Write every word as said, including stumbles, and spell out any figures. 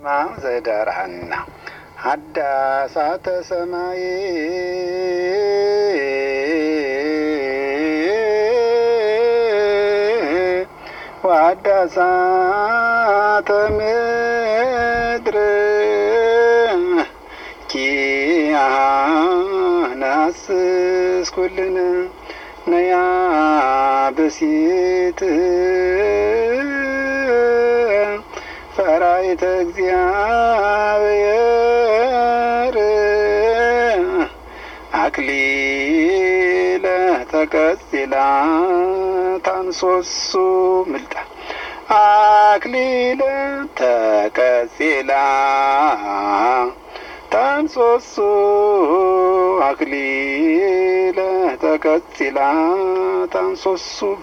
ማም ዘደርሃና ሀዳሳተ ሰማይ ወሀዳሳተ ምድር ኪያናስስ ኩልነ ነያ ብሲት ፈራይተ እግዚአብሔር አክሊለ ተቀጽላ ታንሶሱ ምልጣ አክሊለ ተቀጽላ ታንሶሱ አክሊለ ተቀጽላ ታንሶሱ